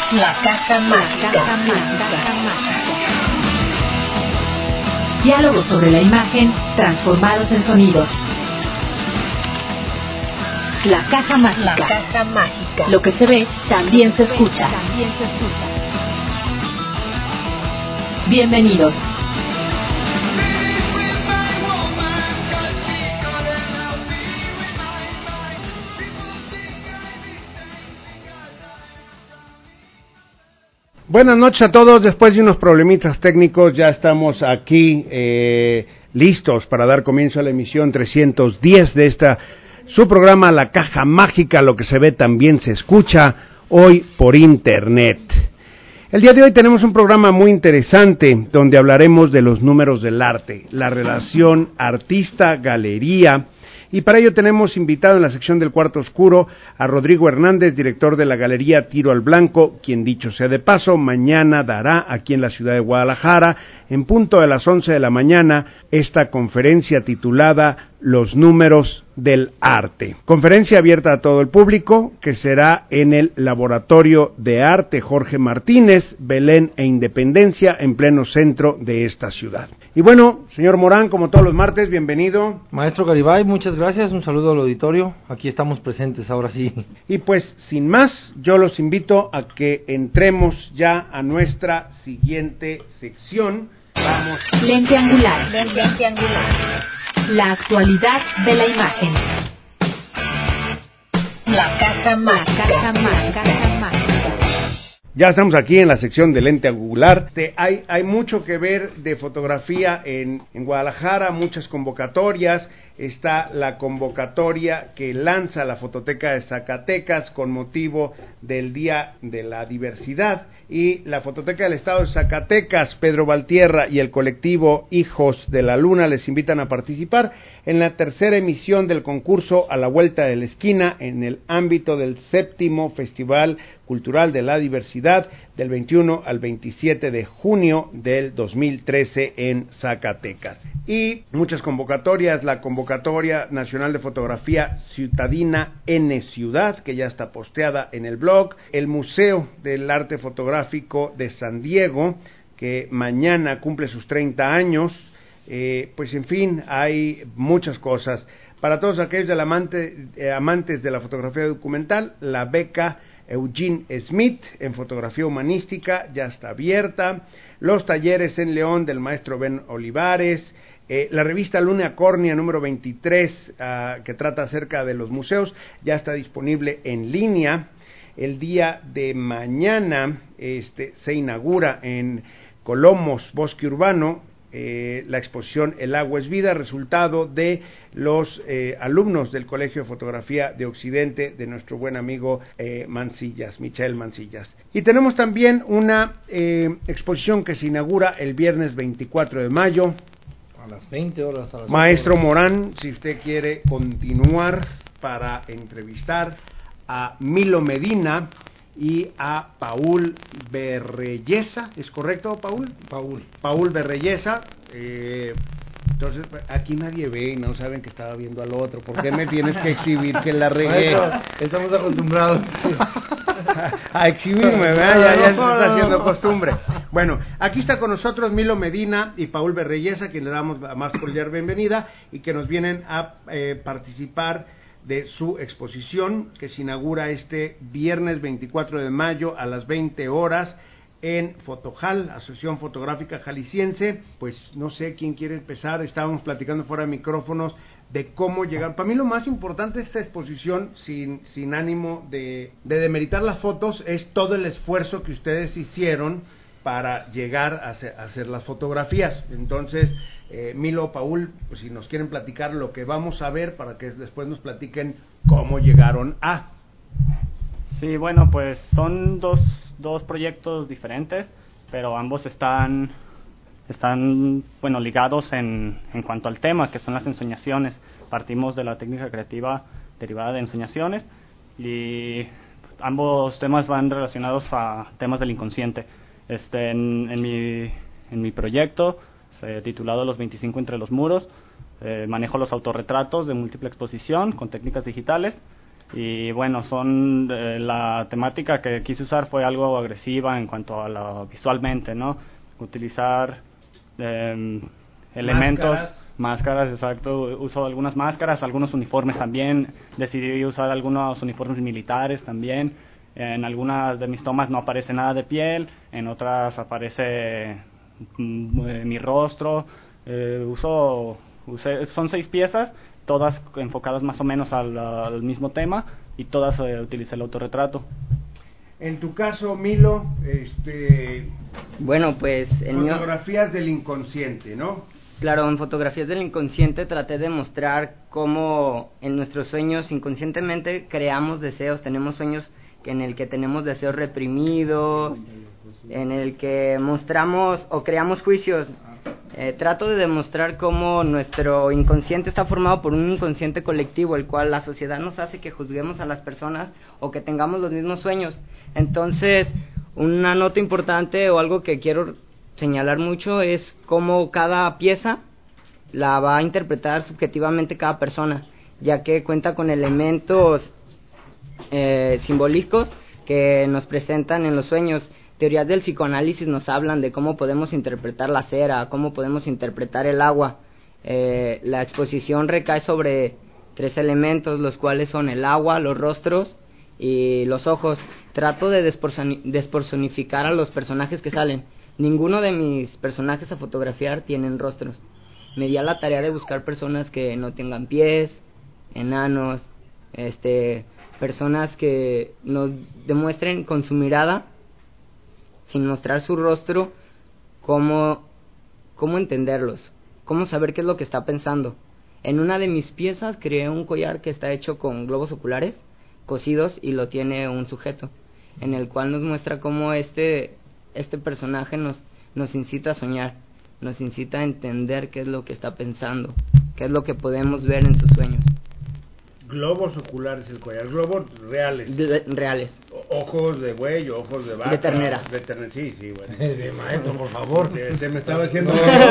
La caja mágica. Diálogos sobre la imagen transformados en sonidos. La caja mágica. La caja mágica. Lo que se ve también se escucha. Bienvenidos. Buenas noches a todos. Después de unos problemitas técnicos ya estamos aquí listos para dar comienzo a la emisión 310 de su programa La Caja Mágica. Lo que se ve también se escucha, hoy por internet. El día de hoy tenemos un programa muy interesante donde hablaremos de los números del arte, la relación artista-galería. Y para ello tenemos invitado en la sección del Cuarto Oscuro a Rodrigo Hernández, director de la Galería Tiro al Blanco, quien, dicho sea de paso, mañana dará aquí en la ciudad de Guadalajara, en punto de las 11 de la mañana, esta conferencia titulada Los números del arte. Conferencia abierta a todo el público, que será en el Laboratorio de Arte Jorge Martínez, Belén e Independencia, en pleno centro de esta ciudad. Y bueno, señor Morán, como todos los martes, bienvenido. Maestro Garibay, muchas gracias, un saludo al auditorio, aquí estamos presentes ahora sí. Y pues, sin más, yo los invito a que entremos ya a nuestra siguiente sección. Vamos. Lente angular. La actualidad de la imagen. La caja mágica. Ya estamos aquí en la sección de lente angular. Hay mucho que ver de fotografía en Guadalajara, muchas convocatorias. Está la convocatoria que lanza la Fototeca de Zacatecas con motivo del Día de la Diversidad, y la Fototeca del Estado de Zacatecas, Pedro Valtierra y el colectivo Hijos de la Luna les invitan a participar en la tercera emisión del concurso A la Vuelta de la Esquina en el ámbito del 7º Festival Cultural de la Diversidad del 21 al 27 de junio del 2013 en Zacatecas. Y muchas convocatorias, la Convocatoria Nacional de Fotografía Ciutadina N Ciudad, que ya está posteada en el blog, el Museo del Arte Fotográfico de San Diego, que mañana cumple sus 30 años, pues en fin, hay muchas cosas. Para todos aquellos amantes de la fotografía documental, la beca Eugene Smith en fotografía humanística ya está abierta. Los talleres en León del maestro Ben Olivares, la revista Luna Córnea número 23, que trata acerca de los museos, ya está disponible en línea. El día de mañana se inaugura en Colomos, Bosque Urbano, la exposición El agua es vida, resultado de los alumnos del Colegio de Fotografía de Occidente de nuestro buen amigo Michael Mancillas. Y tenemos también una exposición que se inaugura el viernes 24 de mayo. A las 20 horas. Maestro Morán, si usted quiere continuar para entrevistar a Milo Medina y a Paul Berreyesa, ¿es correcto, Paul? Paul Berreyesa. Entonces, aquí nadie ve y no saben que estaba viendo al otro. ¿Por qué me tienes que exhibir que la regué? Estamos acostumbrados a exhibirme, ¿verdad? Ya se está haciendo costumbre. Bueno, aquí está con nosotros Milo Medina y Paul Berreyesa, quien le damos la más cordial bienvenida y que nos vienen a participar de su exposición que se inaugura este viernes 24 de mayo a las 20 horas en Fotojal, Asociación Fotográfica Jalisciense. Pues no sé quién quiere empezar. Estábamos platicando fuera de micrófonos de cómo llegar. Para mí lo más importante de esta exposición, sin ánimo de demeritar las fotos, es todo el esfuerzo que ustedes hicieron para llegar a hacer las fotografías. Entonces, Milo, Paul, pues si nos quieren platicar lo que vamos a ver para que después nos platiquen cómo llegaron a. Sí, bueno, pues son dos proyectos diferentes, pero ambos están bueno, ligados en cuanto al tema, que son las ensoñaciones. Partimos de la técnica creativa derivada de ensoñaciones y ambos temas van relacionados a temas del inconsciente. En mi proyecto, titulado Los 25 entre los muros, manejo los autorretratos de múltiple exposición con técnicas digitales, Y bueno, son la temática que quise usar fue algo agresiva en cuanto a lo visualmente, ¿no? Utilizar elementos, máscaras, exacto. Uso algunas máscaras, algunos uniformes también. Decidí usar algunos uniformes militares también. En algunas de mis tomas no aparece nada de piel, en otras aparece mi rostro. Son 6 piezas, todas enfocadas más o menos al mismo tema, y todas utilicé el autorretrato. En tu caso, Milo, Bueno, pues fotografías del inconsciente, ¿no? Claro, en fotografías del inconsciente traté de mostrar cómo en nuestros sueños inconscientemente creamos deseos, tenemos sueños en el que tenemos deseos reprimidos, en el que mostramos o creamos juicios. Trato de demostrar cómo nuestro inconsciente está formado por un inconsciente colectivo, el cual la sociedad nos hace que juzguemos a las personas o que tengamos los mismos sueños. Entonces, una nota importante o algo que quiero señalar mucho es cómo cada pieza la va a interpretar subjetivamente cada persona, ya que cuenta con elementos simbólicos que nos presentan en los sueños. Teorías del psicoanálisis nos hablan de cómo podemos interpretar la cera, cómo podemos interpretar el agua. La exposición recae sobre 3 elementos, los cuales son el agua, los rostros y los ojos. Trato de despersonificar a los personajes que salen. Ninguno de mis personajes a fotografiar tienen rostros. Me di a la tarea de buscar personas que no tengan pies, enanos, personas que nos demuestren con su mirada, sin mostrar su rostro, cómo entenderlos, cómo saber qué es lo que está pensando. En una de mis piezas creé un collar que está hecho con globos oculares cosidos y lo tiene un sujeto, en el cual nos muestra cómo este personaje nos incita a soñar, nos incita a entender qué es lo que está pensando, qué es lo que podemos ver en sus sueños. Globos oculares el collar, globos reales. Reales. Ojos de buey, ojos de vaca. De ternera. De ternera, sí, bueno. Maestro, por favor. Se me estaba haciendo...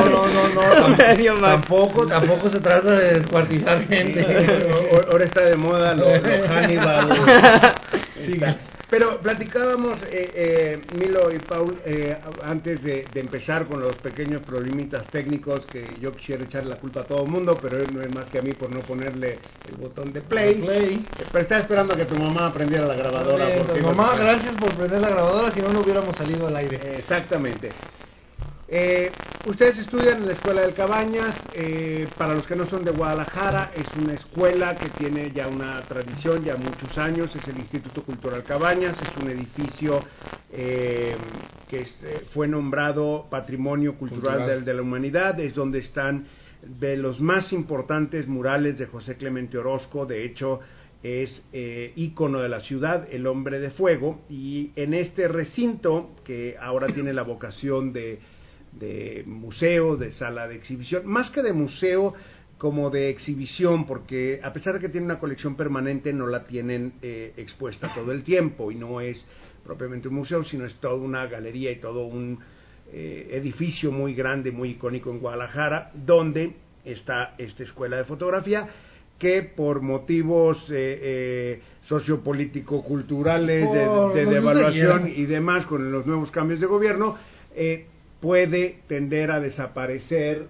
Tampoco se trata de descuartizar gente. Ahora está de moda lo Hannibal. Siga. Pero platicábamos, Milo y Paul, antes de empezar con los pequeños problemitas técnicos que yo quisiera echarle la culpa a todo el mundo, pero no es más que a mí por no ponerle el botón de play. Pero estaba esperando a que tu mamá aprendiera la grabadora. Porque mamá, gracias por prender la grabadora, si no hubiéramos salido al aire. Exactamente. Ustedes estudian en la Escuela del Cabañas. Para los que no son de Guadalajara, es una escuela que tiene ya una tradición, ya muchos años. Es el Instituto Cultural Cabañas. Es un edificio que fue nombrado Patrimonio Cultural de la Humanidad. Es donde están de los más importantes murales de José Clemente Orozco. De hecho, es ícono de la ciudad, el hombre de fuego. Y en este recinto, que ahora tiene la vocación de museo, de sala de exhibición, más que de museo, como de exhibición, porque a pesar de que tiene una colección permanente, no la tienen expuesta todo el tiempo, y no es propiamente un museo, sino es toda una galería y todo un edificio muy grande, muy icónico en Guadalajara, donde está esta escuela de fotografía, que por motivos sociopolítico-culturales, de devaluación y demás, con los nuevos cambios de gobierno, puede tender a desaparecer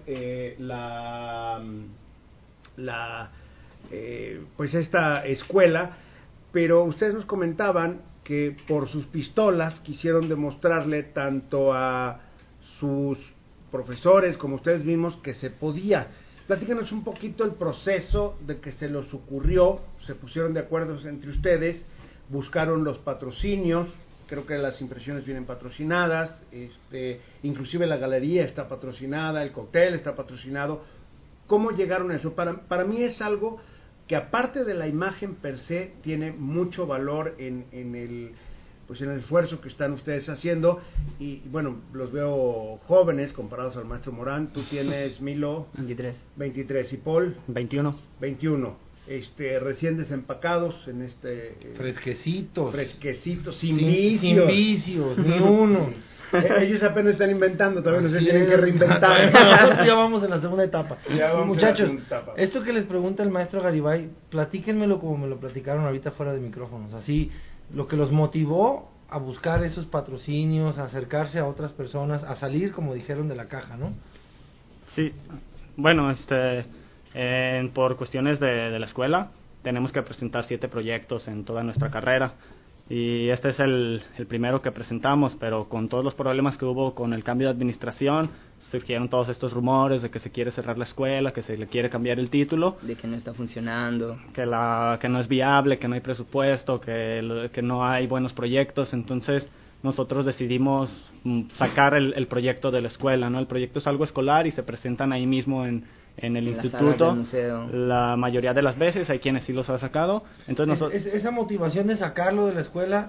pues esta escuela. Pero ustedes nos comentaban que por sus pistolas quisieron demostrarle tanto a sus profesores como a ustedes mismos que se podía. Platícanos un poquito el proceso de que se les ocurrió, se pusieron de acuerdo entre ustedes, buscaron los patrocinios. Creo que las impresiones vienen patrocinadas, inclusive la galería está patrocinada, el cóctel está patrocinado. ¿Cómo llegaron a eso? Para mí es algo que, aparte de la imagen per se, tiene mucho valor en el esfuerzo que están ustedes haciendo. Y bueno, los veo jóvenes comparados al maestro Morán. Tú tienes, Milo, 23. 23, y Paul, 21. recién desempacados en Fresquecitos, sin vicios, ni uno. Ellos apenas están inventando, todavía no se Así tienen es. que reinventar. Nosotros ya vamos en la segunda etapa. Ya vamos en la Muchachos, segunda etapa. esto que les pregunta el maestro Garibay, platíquenmelo como me lo platicaron ahorita fuera de micrófonos. Así, lo que los motivó a buscar esos patrocinios, a acercarse a otras personas, a salir, como dijeron, de la caja, ¿no? Sí, bueno, por cuestiones de la escuela, tenemos que presentar 7 proyectos en toda nuestra carrera. Y este es el primero que presentamos, pero con todos los problemas que hubo con el cambio de administración, surgieron todos estos rumores de que se quiere cerrar la escuela, que se le quiere cambiar el título, De que no está funcionando. que no es viable, que no hay presupuesto, que no hay buenos proyectos. Entonces nosotros decidimos sacar el proyecto de la escuela, ¿no? El proyecto es algo escolar y se presentan ahí mismo en el En las salas instituto. del museo. La mayoría de las veces hay quienes sí los ha sacado. Entonces nosotros... Esa motivación de sacarlo de la escuela,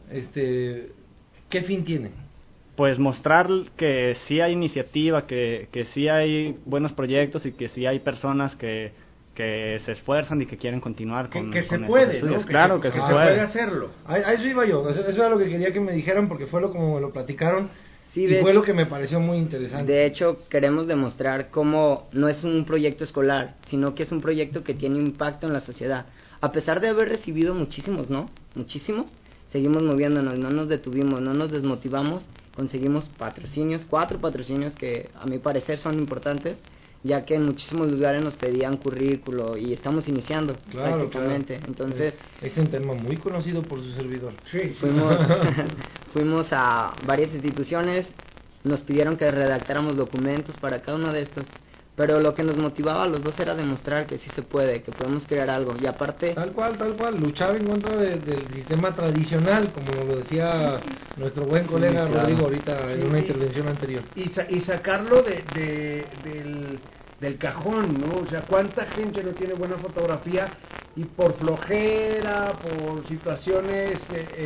¿qué fin tiene? Pues mostrar que sí hay iniciativa, que sí hay buenos proyectos y que sí hay personas que se esfuerzan y que quieren continuar con que se estos puede, estudios. ¿no? Claro que se puede hacerlo. A eso iba yo, eso era lo que quería que me dijeran porque fue como me lo platicaron. Sí, y fue lo que me pareció muy interesante. De hecho, queremos demostrar cómo no es un proyecto escolar, sino que es un proyecto que tiene impacto en la sociedad. A pesar de haber recibido muchísimos, ¿no? Muchísimos, seguimos moviéndonos, no nos detuvimos, no nos desmotivamos, conseguimos patrocinios, 4 patrocinios que a mi parecer son importantes, ya que en muchísimos lugares nos pedían currículo y estamos iniciando prácticamente. Claro. Entonces es un tema muy conocido por su servidor. Sí. Fuimos a varias instituciones, nos pidieron que redactáramos documentos para cada uno de estos, pero lo que nos motivaba a los dos era demostrar que sí se puede, que podemos crear algo, y aparte... Tal cual, luchar en contra del sistema tradicional, como lo decía nuestro buen colega claro. Rodrigo ahorita en una intervención anterior. Y sacarlo del cajón, ¿no? O sea, ¿cuánta gente no tiene buena fotografía y por flojera, por situaciones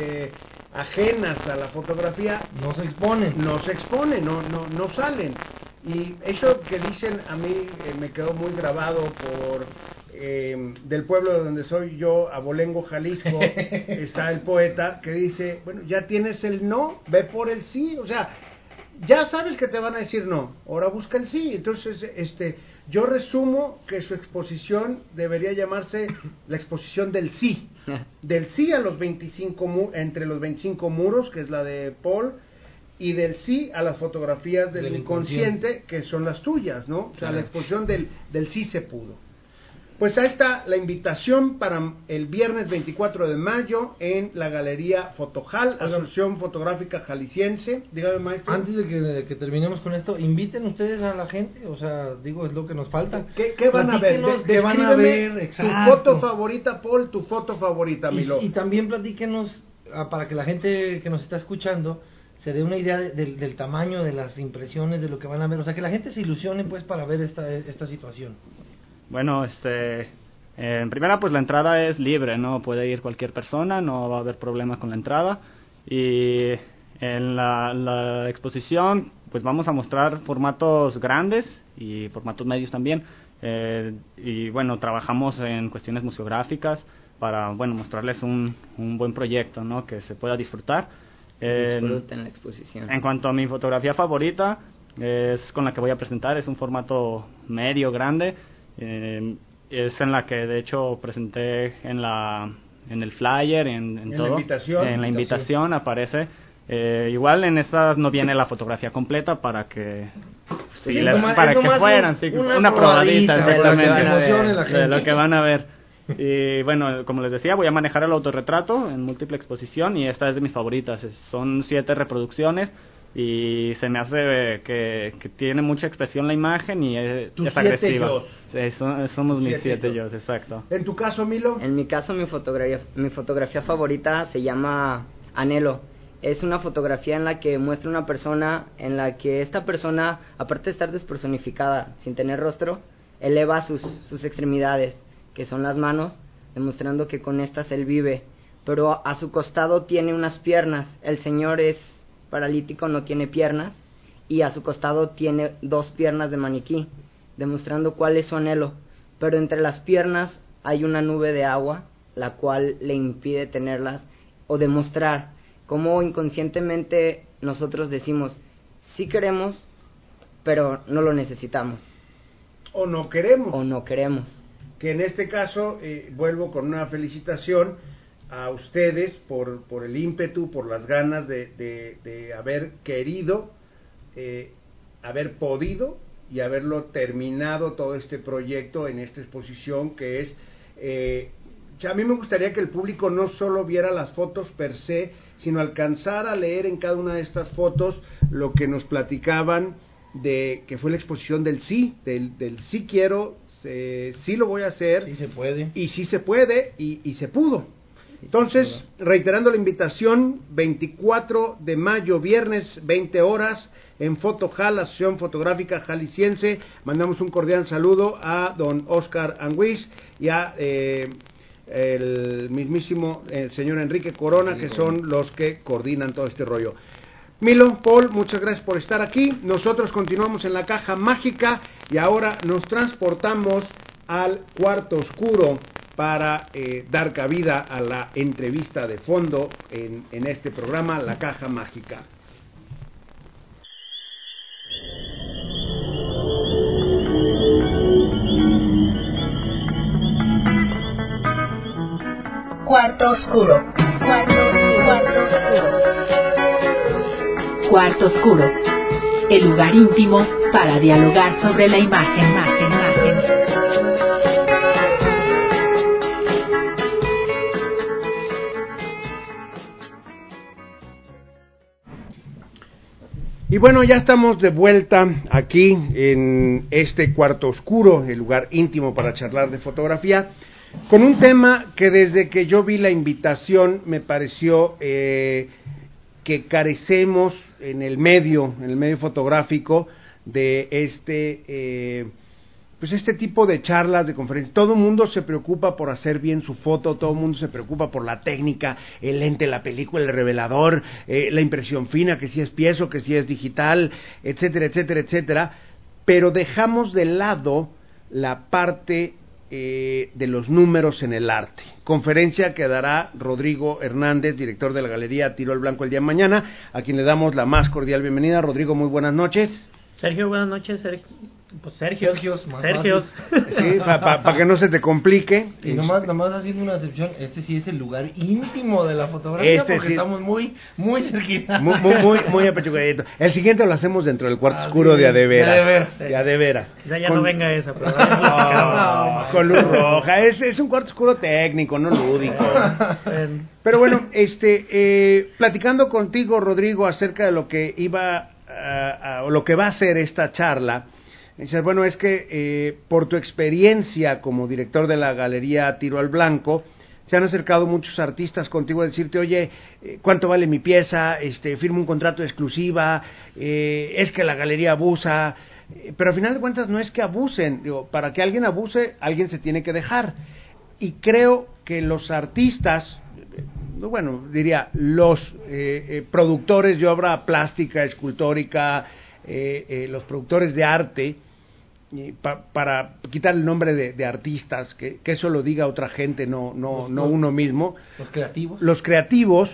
ajenas a la fotografía no se exponen, no salen? Y eso que dicen a mí me quedó muy grabado del pueblo de donde soy yo, Abolengo, Jalisco. Está el poeta que dice, bueno, ya tienes el no, ve por el sí. O sea, ya sabes que te van a decir no, ahora busca el sí. Entonces, yo resumo que su exposición debería llamarse la exposición del sí. Del sí a los 25 entre los 25 muros, que es la de Paul, y del sí a las fotografías del inconsciente, que son las tuyas, ¿no? O sea, la exposición del sí se pudo. Pues ahí está la invitación para el viernes 24 de mayo en la Galería Fotojal, Asociación Fotográfica Jalisciense. Dígame, maestro. Antes de que terminemos con esto, inviten ustedes a la gente, o sea, digo, es lo que nos falta. ¿Qué van a ver? ¿Qué van a ver? Exacto. Tu foto favorita, Paul, tu foto favorita, Milo. Y también platíquenos, para que la gente que nos está escuchando se dé una idea del tamaño de las impresiones, de lo que van a ver, o sea, que la gente se ilusione pues para ver esta situación. Bueno, en primera, pues la entrada es libre, ¿no? Puede ir cualquier persona, no va a haber problema con la entrada. Y en la exposición, pues vamos a mostrar formatos grandes y formatos medios también. Y bueno, trabajamos en cuestiones museográficas para, bueno, mostrarles un buen proyecto, ¿no? Que se pueda disfrutar. Disfruten la exposición. En cuanto a mi fotografía favorita, es con la que voy a presentar, es un formato medio grande. Es en la que de hecho presenté en el flyer, en todo, en la invitación aparece. Igual en estas no viene la fotografía completa para que fueran una probadita exactamente de lo que van a ver. Y bueno, como les decía, voy a manejar el autorretrato en múltiple exposición y esta es de mis favoritas. Son 7 reproducciones y se me hace que tiene mucha expresión la imagen y es agresiva. Sí, somos mis 7 yo, exacto. ¿En tu caso, Milo? En mi caso, mi fotografía favorita se llama Anhelo. Es una fotografía en la que muestra una persona, en la que esta persona, aparte de estar despersonificada, sin tener rostro, eleva sus extremidades, que son las manos, demostrando que con estas él vive. Pero a su costado tiene unas piernas. El señor es paralítico, no tiene piernas, y a su costado tiene 2 piernas de maniquí, demostrando cuál es su anhelo. Pero entre las piernas hay una nube de agua la cual le impide tenerlas o demostrar cómo inconscientemente nosotros decimos sí queremos pero no lo necesitamos o no queremos, que en este caso vuelvo con una felicitación a ustedes por el ímpetu, por las ganas de haber querido, haber podido y haberlo terminado todo este proyecto en esta exposición que es a mí me gustaría que el público no solo viera las fotos per se, sino alcanzar a leer en cada una de estas fotos lo que nos platicaban de que fue la exposición del sí, del sí quiero, sí lo voy a hacer, sí se puede, y sí se puede, y se pudo. Entonces, reiterando la invitación, 24 de mayo, viernes, 20 horas, en Fotojal, la Asociación Fotográfica Jalisciense. Mandamos un cordial saludo a don Oscar Anguiz y a el mismísimo señor Enrique Corona, que son los que coordinan todo este rollo. Milo, Paul, muchas gracias por estar aquí. Nosotros continuamos en la caja mágica y ahora nos transportamos al cuarto oscuro para dar cabida a la entrevista de fondo en este programa, La Caja Mágica. Cuarto oscuro. Cuarto oscuro. El lugar íntimo para dialogar sobre la imagen. Y bueno, ya estamos de vuelta aquí en este cuarto oscuro, el lugar íntimo para charlar de fotografía, con un tema que desde que yo vi la invitación me pareció que carecemos en el medio fotográfico de este tipo de charlas, de conferencias. Todo el mundo se preocupa por hacer bien su foto, todo el mundo se preocupa por la técnica, el lente, la película, el revelador, la impresión fina, que si es piezo, que si es digital, etcétera, etcétera, etcétera, pero dejamos de lado la parte de los números en el arte. Conferencia que dará Rodrigo Hernández, director de la Galería Tiro al Blanco el día de mañana, a quien le damos la más cordial bienvenida. Rodrigo, muy buenas noches. Sergio, buenas noches. Sergio. Sí, para que no se te complique. Y nomás haciendo una excepción, este sí es el lugar íntimo de la fotografía, porque sí, estamos muy cerquita. Muy apechugadito. El siguiente lo hacemos dentro del cuarto oscuro de adeveras. De adeveras. Ya no venga esa, pero con luz roja. Es un cuarto oscuro técnico, no lúdico. Pero bueno, platicando contigo, Rodrigo, acerca de lo que o lo que va a ser esta charla. Dices, bueno, es que por tu experiencia como director de la Galería Tiro al Blanco, se han acercado muchos artistas contigo a decirte, oye, ¿cuánto vale mi pieza? Firmo un contrato de exclusiva, es que la galería abusa, pero al final de cuentas no es que abusen, digo, para que alguien abuse, alguien se tiene que dejar. Y creo que los artistas, bueno, diría, los productores de obra plástica, escultórica, los productores de arte, para quitar el nombre de artistas, que eso lo diga otra gente, no uno mismo. Los creativos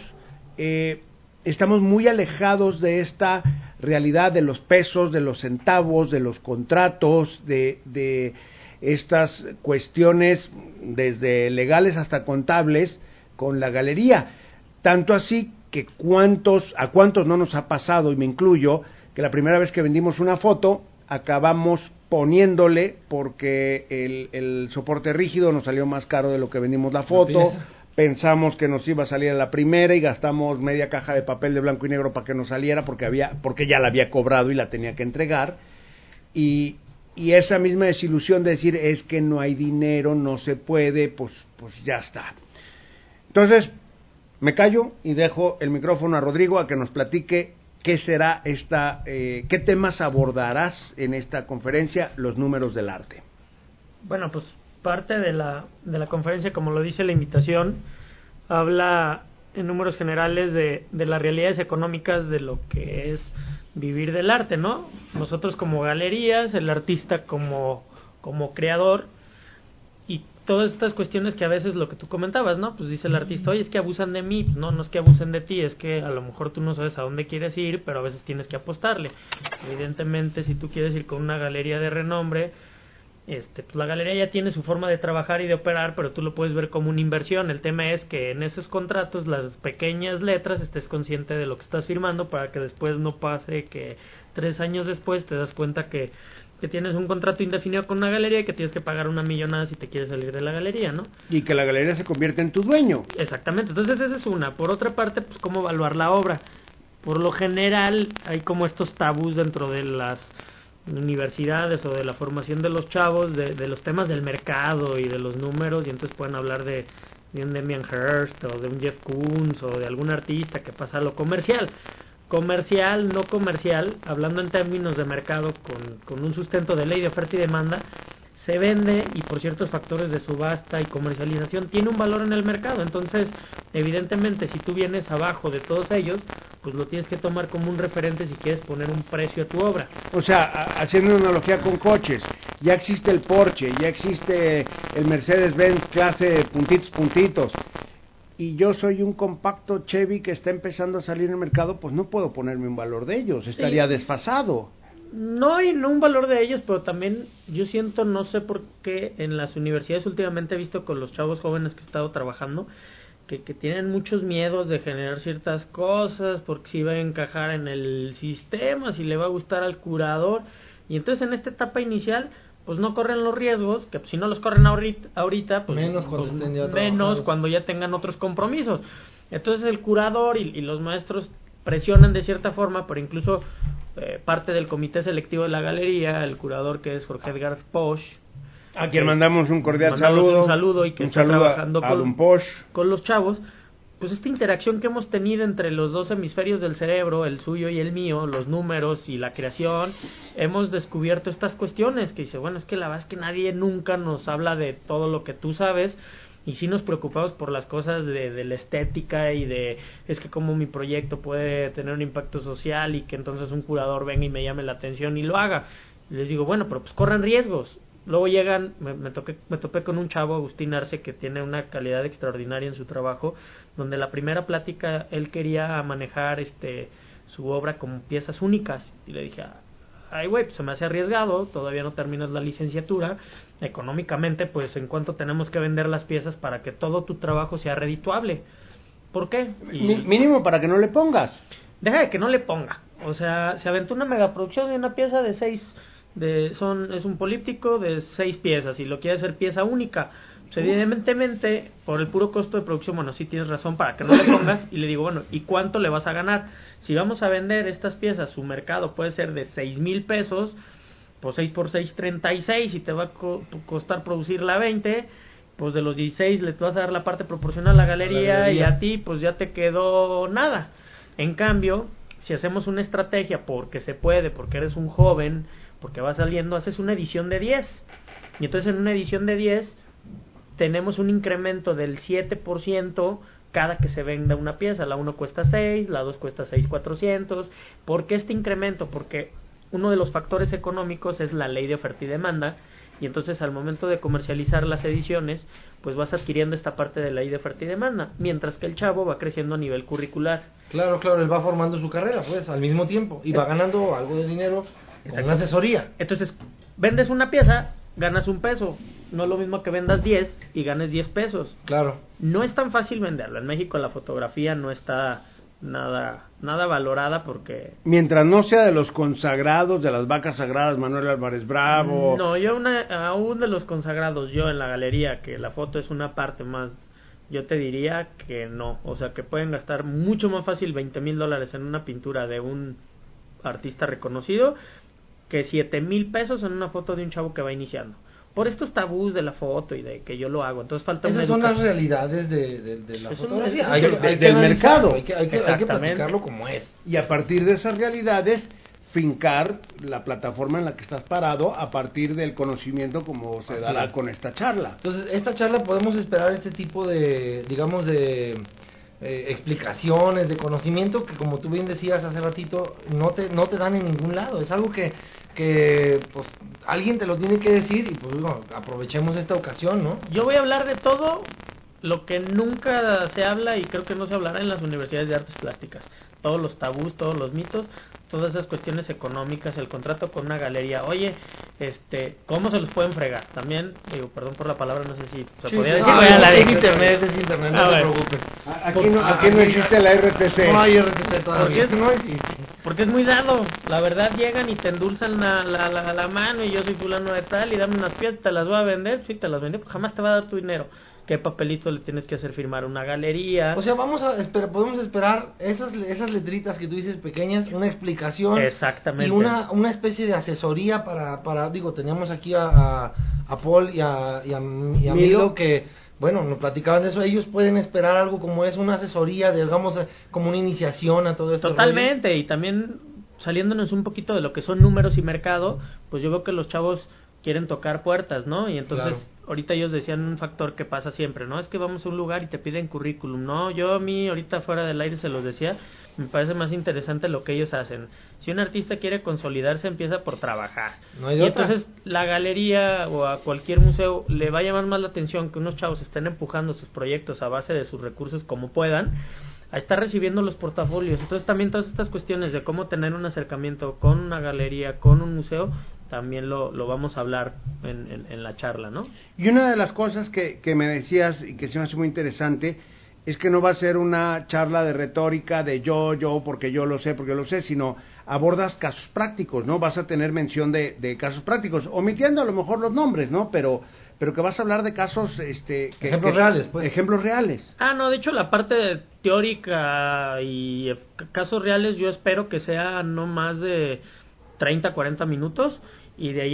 estamos muy alejados de esta realidad de los pesos, de los centavos, de los contratos, de estas cuestiones desde legales hasta contables con la galería. Tanto así que a cuántos no nos ha pasado, y me incluyo, que la primera vez que vendimos una foto acabamos poniéndole porque el soporte rígido nos salió más caro de lo que vendimos la foto, pensamos que nos iba a salir a la primera y gastamos media caja de papel de blanco y negro para que nos saliera porque ya la había cobrado y la tenía que entregar, y esa misma desilusión de decir es que no hay dinero, no se puede, pues ya está. Entonces me callo y dejo el micrófono a Rodrigo a que nos platique qué será qué temas abordarás en esta conferencia, los números del arte. Bueno, pues parte de la conferencia, como lo dice la invitación, habla en números generales de las realidades económicas de lo que es vivir del arte, ¿no? Nosotros como galerías, el artista como creador, y todas estas cuestiones que a veces lo que tú comentabas, ¿no? Pues dice el artista, oye, es que abusan de mí. Pues no es que abusen de ti, es que a lo mejor tú no sabes a dónde quieres ir, pero a veces tienes que apostarle. Evidentemente, si tú quieres ir con una galería de renombre, pues la galería ya tiene su forma de trabajar y de operar, pero tú lo puedes ver como una inversión. El tema es que en esos contratos, las pequeñas letras, estés consciente de lo que estás firmando para que después no pase que 3 años después te das cuenta que tienes un contrato indefinido con una galería y que tienes que pagar una millonada si te quieres salir de la galería, ¿no? Y que la galería se convierte en tu dueño. Exactamente, entonces esa es una. Por otra parte, pues cómo evaluar la obra. Por lo general hay como estos tabús dentro de las universidades o de la formación de los chavos, de los temas del mercado y de los números, y entonces pueden hablar de un Damien Hirst o de un Jeff Koons o de algún artista que pasa a lo comercial. Comercial, no comercial, hablando en términos de mercado con un sustento de ley de oferta y demanda, se vende y por ciertos factores de subasta y comercialización tiene un valor en el mercado. Entonces, evidentemente, si tú vienes abajo de todos ellos, pues lo tienes que tomar como un referente si quieres poner un precio a tu obra. O sea, haciendo una analogía con coches, ya existe el Porsche, ya existe el Mercedes-Benz clase puntitos, y yo soy un compacto Chevy que está empezando a salir en el mercado, pues no puedo ponerme un valor de ellos, estaría desfasado. No hay un valor de ellos, pero también yo siento, no sé por qué en las universidades últimamente he visto con los chavos jóvenes que he estado trabajando, que tienen muchos miedos de generar ciertas cosas, porque si va a encajar en el sistema, si le va a gustar al curador, y entonces en esta etapa inicial pues no corren los riesgos, que si no los corren ahorita pues menos cuando pues, estén ya menos cuando ya tengan otros compromisos. Entonces el curador y los maestros presionan de cierta forma, pero incluso parte del comité selectivo de la galería, el curador que es Jorge Edgar Posch, a quien mandamos un cordial saludo. Un saludo y que está trabajando con los chavos. Pues esta interacción que hemos tenido entre los dos hemisferios del cerebro, el suyo y el mío, los números y la creación, hemos descubierto estas cuestiones que dice, bueno, es que la verdad es que nadie nunca nos habla de todo lo que tú sabes, y sí nos preocupamos por las cosas de la estética y es que como mi proyecto puede tener un impacto social y que entonces un curador venga y me llame la atención y lo haga. Y les digo, bueno, pero pues corran riesgos. Luego llegan, me topé con un chavo, Agustín Arce, que tiene una calidad extraordinaria en su trabajo, donde la primera plática él quería manejar su obra como piezas únicas, y le dije, ay güey, pues se me hace arriesgado, todavía no terminas la licenciatura, económicamente pues en cuánto tenemos que vender las piezas para que todo tu trabajo sea redituable. ¿Por qué? Mínimo para que no le pongas. Deja de que no le ponga, o sea, se aventó una megaproducción de una pieza de 6, es un políptico de 6 piezas y lo quiere hacer pieza única. Pues evidentemente, por el puro costo de producción, bueno, sí tienes razón para que no le pongas, y le digo, bueno, ¿y cuánto le vas a ganar? Si vamos a vender estas piezas, su mercado puede ser de 6,000 pesos, pues 6 por 6, 36, y te va a costar producirla 20, pues de los 16 le vas a dar la parte proporcional a la galería, y a ti pues ya te quedó nada. En cambio, si hacemos una estrategia porque se puede, porque eres un joven, porque va saliendo, haces una edición de 10, y entonces en una edición de 10 tenemos un incremento del 7% cada que se venda una pieza. La 1 cuesta 6, la 2 cuesta 6,400. ¿Por qué este incremento? Porque uno de los factores económicos es la ley de oferta y demanda, y entonces al momento de comercializar las ediciones, pues vas adquiriendo esta parte de la ley de oferta y demanda, mientras que el chavo va creciendo a nivel curricular. Claro, él va formando su carrera, pues, al mismo tiempo, y va ganando algo de dinero con una asesoría. Entonces, vendes una pieza, ganas un peso. No es lo mismo que vendas 10 y ganes 10 pesos. Claro. No es tan fácil venderlo. En México la fotografía no está nada valorada porque... Mientras no sea de los consagrados, de las vacas sagradas, Manuel Álvarez Bravo... No, aún de los consagrados, yo en la galería, que la foto es una parte más, yo te diría que no. O sea, que pueden gastar mucho más fácil $20,000 en una pintura de un artista reconocido que 7,000 pesos en una foto de un chavo que va iniciando. Por estos tabús de la foto y de que yo lo hago, entonces falta esas son las realidades de la fotografía, del mercado. Hay que platicarlo como es, y a partir de esas realidades fincar la plataforma en la que estás parado a partir del conocimiento como se dará con esta charla. Entonces esta charla podemos esperar este tipo de, digamos, de explicaciones, de conocimiento que, como tú bien decías hace ratito, no te dan en ningún lado. Es algo que pues alguien te lo tiene que decir y pues bueno, aprovechemos esta ocasión, ¿no? Yo voy a hablar de todo lo que nunca se habla y creo que no se hablará en las universidades de artes plásticas. Todos los tabús, todos los mitos, todas esas cuestiones económicas, el contrato con una galería. Oye, ¿cómo se los pueden fregar? También, digo, perdón por la palabra, no sé si se podía decir. Es internet, no te preocupes. Aquí no existe la RTC. No hay RTC todavía. No existe. Porque es muy dado, la verdad llegan y te endulzan la mano y yo soy fulano de tal y dame unas piezas, te las voy a vender, sí te las vendí, pues jamás te va a dar tu dinero. ¿Qué papelito le tienes que hacer firmar a una galería? O sea, podemos esperar esas letritas que tú dices pequeñas, una explicación. Exactamente. Y una especie de asesoría para digo, teníamos aquí a Paul y a Milo que, bueno, nos platicaban de eso. Ellos pueden esperar algo como es una asesoría, digamos, como una iniciación a todo esto. Totalmente, y también saliéndonos un poquito de lo que son números y mercado, pues yo veo que los chavos quieren tocar puertas, ¿no? Y entonces, claro, ahorita ellos decían un factor que pasa siempre, ¿no? Es que vamos a un lugar y te piden currículum, ¿no? Yo a mí, ahorita fuera del aire se los decía, me parece más interesante lo que ellos hacen. Si un artista quiere consolidarse, empieza por trabajar. No hay y otra. Entonces, la galería o a cualquier museo le va a llamar más la atención que unos chavos estén empujando sus proyectos a base de sus recursos como puedan, a estar recibiendo los portafolios. Entonces, también todas estas cuestiones de cómo tener un acercamiento con una galería, con un museo, también lo vamos a hablar en la charla, ¿no? Y una de las cosas que me decías y que se me hace muy interesante es que no va a ser una charla de retórica de yo, porque yo lo sé, sino abordas casos prácticos, ¿no? Vas a tener mención de casos prácticos, omitiendo a lo mejor los nombres, ¿no? Pero que vas a hablar de casos, ejemplos reales, pues. Ejemplos reales. No, de hecho la parte teórica y casos reales yo espero que sea no más de 30, 40 minutos. Y de ahí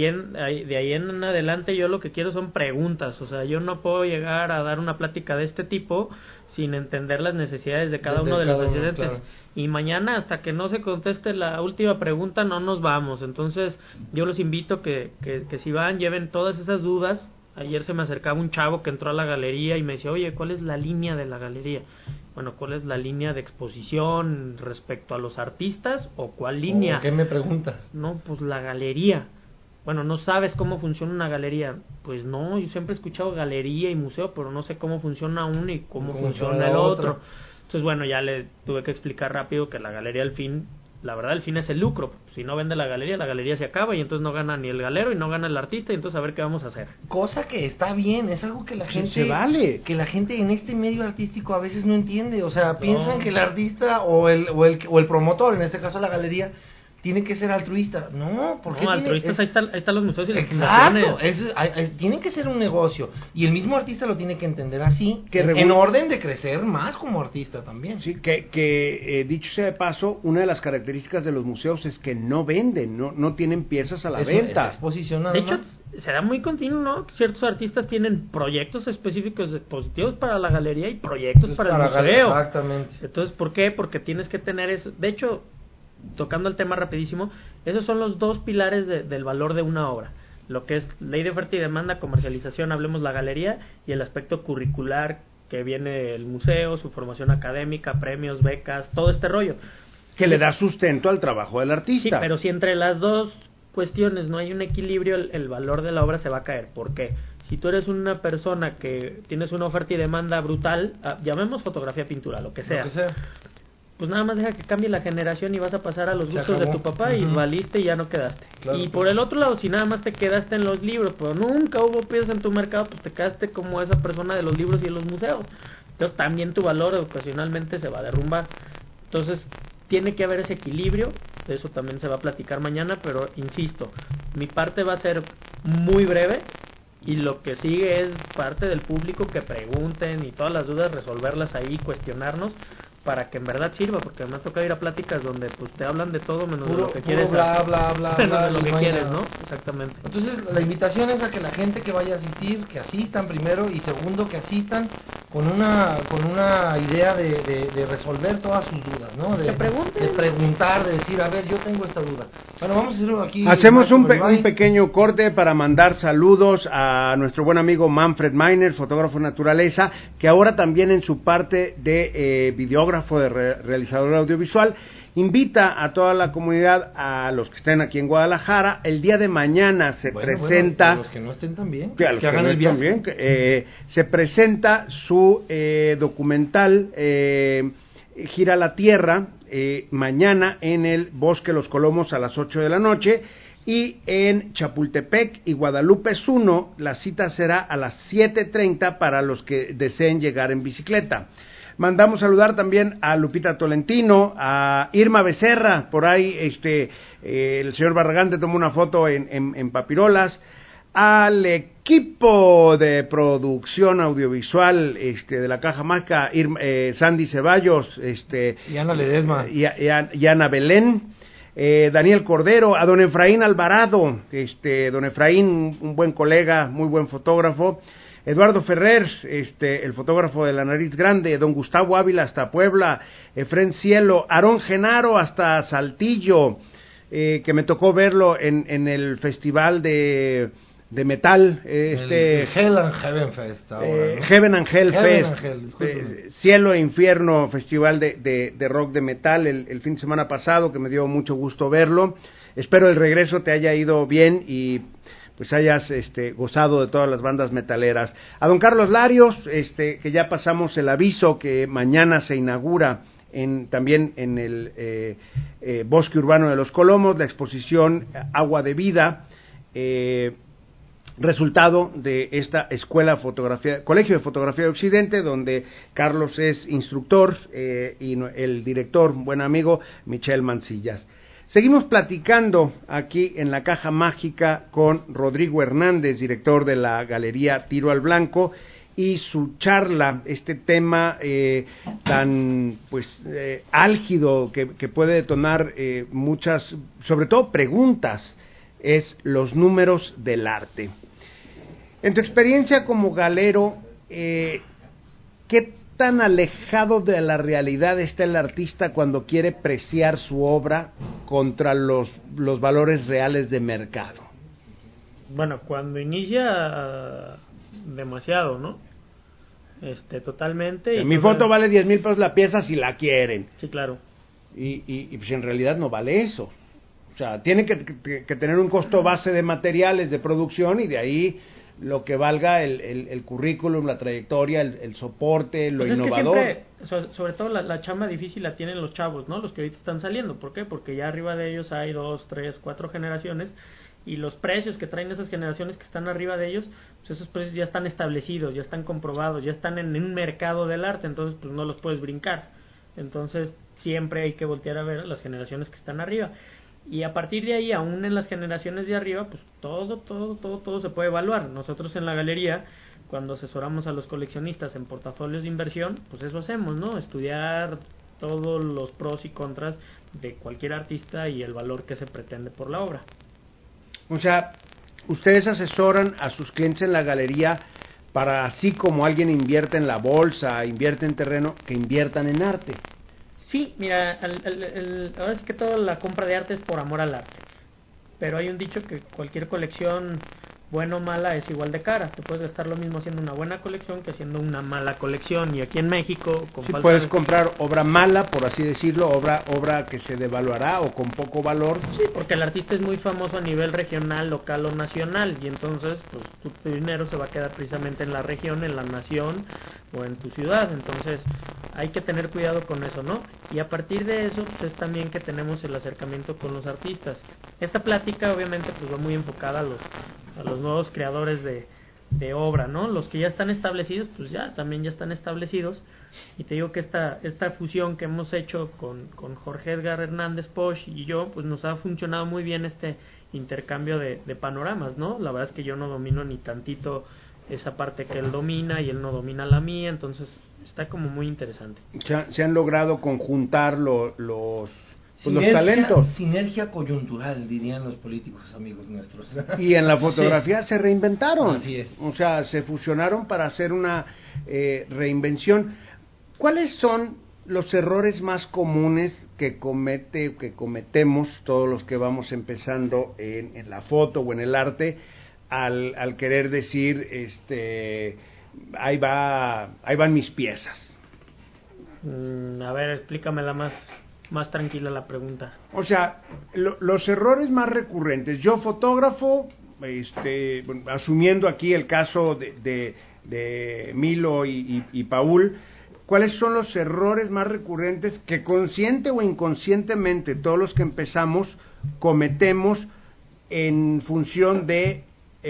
en adelante yo lo que quiero son preguntas. O sea, yo no puedo llegar a dar una plática de este tipo sin entender las necesidades de cada uno de los asistentes. Claro. Y mañana, hasta que no se conteste la última pregunta, no nos vamos. Entonces, yo los invito que si van, lleven todas esas dudas. Ayer se me acercaba un chavo que entró a la galería y me decía, oye, ¿cuál es la línea de la galería? Bueno, ¿cuál es la línea de exposición respecto a los artistas o cuál línea? ¿Qué me preguntas? No, pues la galería. Bueno, ¿no sabes cómo funciona una galería? Pues no, yo siempre he escuchado galería y museo, pero no sé cómo funciona uno y cómo funciona el otro. Entonces, bueno, ya le tuve que explicar rápido que la galería al fin, la verdad, el fin es el lucro. Si no vende la galería se acaba y entonces no gana ni el galero y no gana el artista, y entonces a ver qué vamos a hacer. Cosa que está bien, es algo que la gente se vale. Que la gente en este medio artístico a veces no entiende, o sea, piensan que el artista o el promotor, en este caso la galería, tiene que ser altruista. No, porque altruistas, ahí están los museos y las fundaciones. Tienen que ser un negocio. Y el mismo artista lo tiene que entender así, en orden de crecer más como artista también. Sí, que dicho sea de paso, una de las características de los museos es que no venden, no tienen piezas a la venta. De hecho, será muy continuo, ¿no? Ciertos artistas tienen proyectos específicos expositivos para la galería y proyectos para el museo. Exactamente. Entonces, ¿por qué? Porque tienes que tener eso. De hecho, tocando el tema rapidísimo, esos son los dos pilares del valor de una obra, lo que es ley de oferta y demanda, comercialización, hablemos la galería, y el aspecto curricular que viene el museo, su formación académica, premios, becas, todo este rollo que le da sustento al trabajo del artista. Sí, pero si entre las dos cuestiones no hay un equilibrio, el valor de la obra se va a caer. ¿Por qué? Si tú eres una persona que tienes una oferta y demanda brutal, llamemos fotografía, pintura, lo que sea, pues nada más deja que cambie la generación y vas a pasar a los gustos de tu papá y valiste y ya no quedaste. Claro, y por el otro lado, si nada más te quedaste en los libros, pero nunca hubo piezas en tu mercado, pues te quedaste como esa persona de los libros y de los museos. Entonces también tu valor ocasionalmente se va a derrumbar. Entonces tiene que haber ese equilibrio, de eso también se va a platicar mañana, pero insisto, mi parte va a ser muy breve y lo que sigue es parte del público que pregunten y todas las dudas resolverlas ahí, cuestionarnos, para que en verdad sirva, porque me ha tocado ir a pláticas donde pues te hablan de todo menos de lo que Puro quieres, bla, bla, bla, menos bla, de lo y que no hay quieres, nada. ¿no? Exactamente. Entonces, la invitación es a que la gente que vaya a asistir, que asistan primero, y segundo, que asistan con una idea de resolver todas sus dudas, ¿no? Que pregunten. De preguntar, de decir, a ver, yo tengo esta duda. Bueno, vamos a hacerlo aquí. Hacemos un Garibay. pequeño corte para mandar saludos a nuestro buen amigo Manfred Miner, fotógrafo naturaleza, que ahora también en su parte de videógrafo, de realizador audiovisual, invita a toda la comunidad, a los que estén aquí en Guadalajara. El día de mañana se presenta... Bueno, a los que no estén también, que a los que hagan no el viaje. estén bien, se presenta su documental Gira la Tierra, mañana en el Bosque Los Colomos a las 8 de la noche, y en Chapultepec y Guadalupe 1 la cita será a las 7:30 para los que deseen llegar en bicicleta. Mandamos saludar también a Lupita Tolentino, a Irma Becerra, por ahí el señor Barragán te tomó una foto en Papirolas, al equipo de producción audiovisual de la Caja Mágica, Sandy Ceballos, Y Ana Ledesma. y Ana Belén, Daniel Cordero, a don Efraín Alvarado, don Efraín, un buen colega, muy buen fotógrafo, Eduardo Ferrer, el fotógrafo de la Nariz Grande, don Gustavo Ávila hasta Puebla, Efren Cielo, Aarón Genaro hasta Saltillo, que me tocó verlo en el festival de metal, Hell and Heaven Fest ahora, ¿no? Heaven and Hell Heaven Fest, and Hell, discúlpeme. Cielo e Infierno, festival de rock de metal el fin de semana pasado, que me dio mucho gusto verlo. Espero el regreso te haya ido bien y pues hayas gozado de todas las bandas metaleras. A don Carlos Larios, que ya pasamos el aviso que mañana se inaugura también en el Bosque Urbano de Los Colomos la exposición Agua de Vida, resultado de esta Colegio de Fotografía de Occidente, donde Carlos es instructor y el director, buen amigo, Michel Mancillas. Seguimos platicando aquí en la Caja Mágica con Rodrigo Hernández, director de la Galería Tiro al Blanco, y su charla, tema tan álgido que puede detonar muchas, sobre todo preguntas, es los números del arte. En tu experiencia como galero, ¿qué tan alejado de la realidad está el artista cuando quiere preciar su obra contra los valores reales de mercado? Bueno, cuando inicia demasiado, ¿no? Totalmente. Mi foto vale 10,000 pesos la pieza si la quieren. Sí, claro. Y pues en realidad no vale eso. O sea, tiene que tener un costo base de materiales, de producción, y de ahí lo que valga el currículum, la trayectoria, el soporte, lo pues innovador. Es que siempre, sobre todo la chamba difícil la tienen los chavos, ¿no? Los que ahorita están saliendo. ¿Por qué? Porque ya arriba de ellos hay 2, 3, 4 generaciones, y los precios que traen esas generaciones que están arriba de ellos, pues esos precios ya están establecidos, ya están comprobados, ya están en un mercado del arte, entonces pues no los puedes brincar. Entonces siempre hay que voltear a ver a las generaciones que están arriba. Y a partir de ahí, aún en las generaciones de arriba, pues todo se puede evaluar. Nosotros en la galería, cuando asesoramos a los coleccionistas en portafolios de inversión, pues eso hacemos, ¿no? Estudiar todos los pros y contras de cualquier artista y el valor que se pretende por la obra. O sea, ustedes asesoran a sus clientes en la galería para, así como alguien invierte en la bolsa, invierte en terreno, que inviertan en arte. Sí, mira, ahora es que toda la compra de arte es por amor al arte. Pero hay un dicho que cualquier colección, buena o mala, es igual de cara. Te puedes gastar lo mismo haciendo una buena colección que haciendo una mala colección. Y aquí en México, con Sí, falta puedes de... comprar obra mala, por así decirlo, obra que se devaluará o con poco valor. Sí, porque el artista es muy famoso a nivel regional, local o nacional, y entonces pues tu dinero se va a quedar precisamente en la región, en la nación o en tu ciudad. Entonces hay que tener cuidado con eso, ¿no? Y a partir de eso pues es también que tenemos el acercamiento con los artistas. Esta plática obviamente pues va muy enfocada a los nuevos creadores de obra, ¿no? Los que ya están establecidos, pues también ya están establecidos. Y te digo que esta fusión que hemos hecho con Jorge Edgar Hernández Posch y yo, pues nos ha funcionado muy bien este intercambio de panoramas, ¿no? La verdad es que yo no domino ni tantito esa parte que él domina y él no domina la mía, entonces está como muy interesante. Se han logrado conjuntar los talentos. Sinergia coyuntural, dirían los políticos amigos nuestros. Y en la fotografía se reinventaron. Así es. O sea, se fusionaron para hacer una reinvención. ¿Cuáles son los errores más comunes que cometemos todos los que vamos empezando en la foto o en el arte al querer decir, ahí van mis piezas? A ver, explícamela más tranquila la pregunta. O sea, los errores más recurrentes. Yo fotógrafo, asumiendo aquí el caso de Milo y Paul, ¿cuáles son los errores más recurrentes que consciente o inconscientemente todos los que empezamos cometemos en función de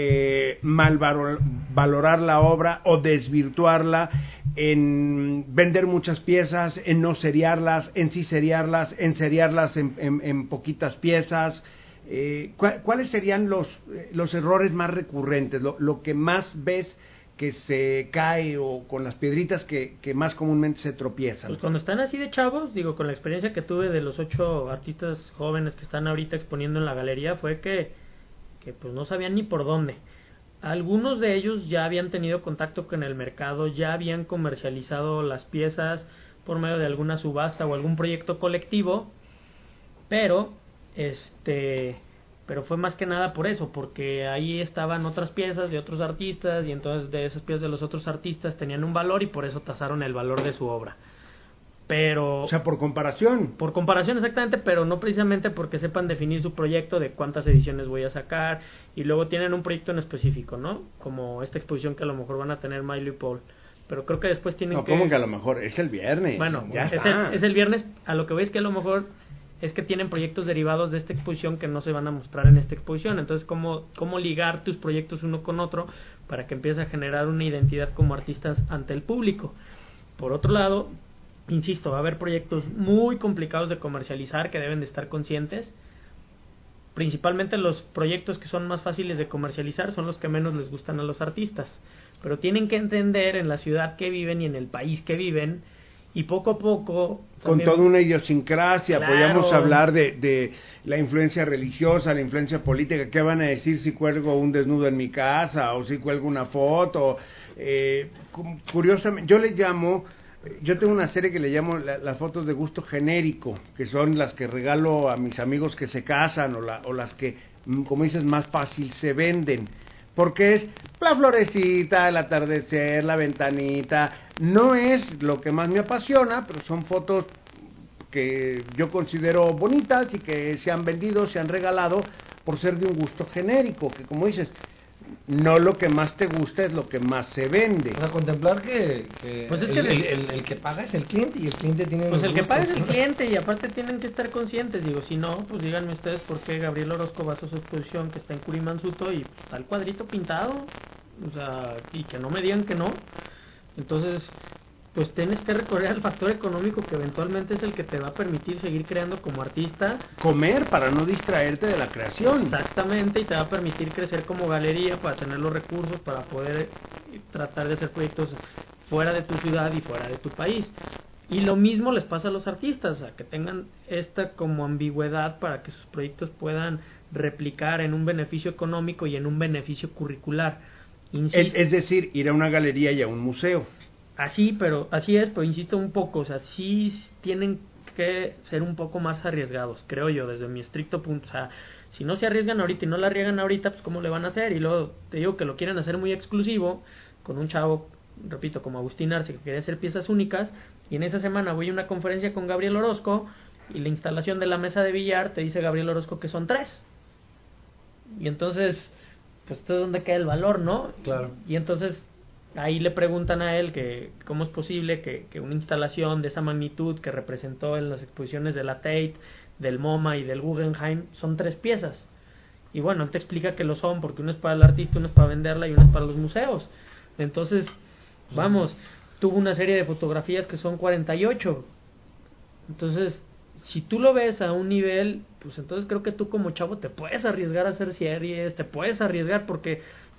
valorar la obra o desvirtuarla, en vender muchas piezas, en no seriarlas, en sí seriarlas, en seriarlas en poquitas piezas? ¿Cuáles serían los errores más recurrentes, lo que más ves que se cae, o con las piedritas que más comúnmente se tropiezan? Pues cuando están así de chavos, digo, con la experiencia que tuve de los 8 artistas jóvenes que están ahorita exponiendo en la galería, fue que pues no sabían ni por dónde. Algunos de ellos ya habían tenido contacto con el mercado, ya habían comercializado las piezas por medio de alguna subasta o algún proyecto colectivo, pero fue más que nada por eso, porque ahí estaban otras piezas de otros artistas, y entonces de esas piezas de los otros artistas tenían un valor y por eso tasaron el valor de su obra. Pero, o sea, por comparación. Por comparación, exactamente, pero no precisamente porque sepan definir su proyecto de cuántas ediciones voy a sacar, y luego tienen un proyecto en específico, ¿no? Como esta exposición que a lo mejor van a tener Milo y Paul. Pero creo que después tienen que... No, ¿cómo que a lo mejor? Es el viernes. Bueno, ya es el viernes. A lo que voy es que a lo mejor es que tienen proyectos derivados de esta exposición que no se van a mostrar en esta exposición. Entonces, ¿cómo ligar tus proyectos uno con otro para que empieces a generar una identidad como artistas ante el público? Por otro lado, insisto, va a haber proyectos muy complicados de comercializar que deben de estar conscientes. Principalmente los proyectos que son más fáciles de comercializar son los que menos les gustan a los artistas, pero tienen que entender en la ciudad que viven y en el país que viven, y poco a poco con también, toda una idiosincrasia, claro, podríamos hablar de la influencia religiosa, la influencia política. ¿Qué van a decir si cuelgo un desnudo en mi casa o si cuelgo una foto? Curiosamente, yo tengo una serie que le llamo las fotos de gusto genérico, que son las que regalo a mis amigos que se casan, o las que, como dices, más fácil se venden, porque es la florecita, el atardecer, la ventanita. No es lo que más me apasiona, pero son fotos que yo considero bonitas y que se han vendido, se han regalado por ser de un gusto genérico, que, como dices, no lo que más te gusta es lo que más se vende. O sea, contemplar que pues es el que paga es el cliente, y el cliente tiene pues los el que gustos, paga es el ¿no? cliente, y aparte tienen que estar conscientes. Digo, si no, pues díganme ustedes por qué Gabriel Orozco va a su exposición que está en Curimansuto y está el cuadrito pintado, o sea, y que no me digan que no. Entonces, pues tienes que recorrer al factor económico, que eventualmente es el que te va a permitir seguir creando como artista. Comer para no distraerte de la creación. Exactamente, y te va a permitir crecer como galería para tener los recursos para poder tratar de hacer proyectos fuera de tu ciudad y fuera de tu país. Y lo mismo les pasa a los artistas, a que tengan esta como ambigüedad para que sus proyectos puedan replicar en un beneficio económico y en un beneficio curricular. Es decir, ir a una galería y a un museo. Así es, pero insisto un poco, o sea, sí tienen que ser un poco más arriesgados, creo yo, desde mi estricto punto. O sea, si no se arriesgan ahorita y no la arriesgan ahorita, pues ¿cómo le van a hacer? Y luego te digo que lo quieren hacer muy exclusivo, con un chavo, repito, como Agustín Arce, que quería hacer piezas únicas, y en esa semana voy a una conferencia con Gabriel Orozco, y la instalación de la mesa de billar te dice Gabriel Orozco que son 3. Y entonces, pues esto es donde queda el valor, ¿no? Claro. Y entonces ahí le preguntan a él que cómo es posible que una instalación de esa magnitud, que representó en las exposiciones de la Tate, del MoMA y del Guggenheim, son 3 piezas. Y bueno, él te explica que lo son porque uno es para el artista, uno es para venderla y uno es para los museos. Entonces, vamos, tuvo una serie de fotografías que son 48. Entonces, si tú lo ves a un nivel, pues entonces creo que tú como chavo te puedes arriesgar a hacer series, te puedes arriesgar, porque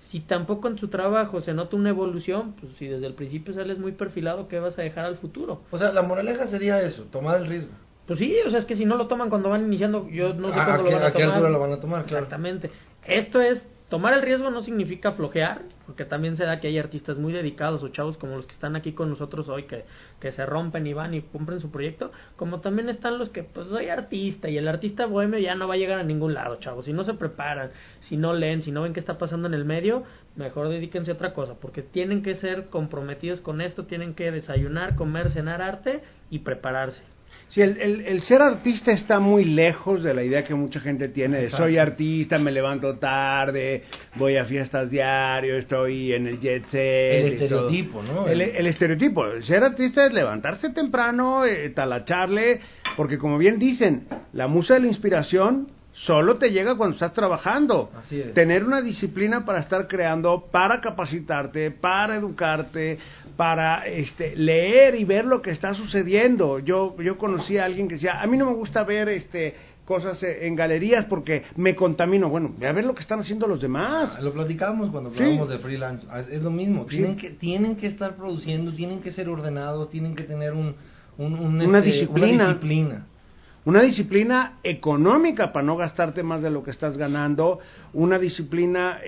Si tampoco en tu trabajo se nota una evolución, pues si desde el principio sales muy perfilado, ¿qué vas a dejar al futuro? O sea, la moraleja sería eso, tomar el riesgo. Pues sí, o sea, es que si no lo toman cuando van iniciando, yo no sé cuándo lo van a ¿A qué tomar. altura lo van a tomar? Claro. Exactamente. Esto es, tomar el riesgo no significa flojear, porque también se da que hay artistas muy dedicados o chavos como los que están aquí con nosotros hoy que se rompen y van y cumplen su proyecto, como también están los que, pues soy artista y el artista bohemio ya no va a llegar a ningún lado, chavos. Si no se preparan, si no leen, si no ven qué está pasando en el medio, mejor dedíquense a otra cosa, porque tienen que ser comprometidos con esto, tienen que desayunar, comer, cenar arte y prepararse. Sí, el ser artista está muy lejos de la idea que mucha gente tiene de soy artista, me levanto tarde, voy a fiestas diario, estoy en el jet set. El estereotipo, ¿no? El estereotipo. El ser artista es levantarse temprano, talacharle, porque como bien dicen, la musa de la inspiración solo te llega cuando estás trabajando. Así es. Tener una disciplina para estar creando, para capacitarte, para educarte, para leer y ver lo que está sucediendo. Yo conocí a alguien que decía, a mí no me gusta ver cosas en galerías porque me contamino. Bueno, a ver lo que están haciendo los demás. Lo platicábamos cuando hablábamos de freelance. Es lo mismo. Sí. Tienen que estar produciendo, tienen que ser ordenados, tienen que tener una disciplina. Una disciplina económica para no gastarte más de lo que estás ganando, una disciplina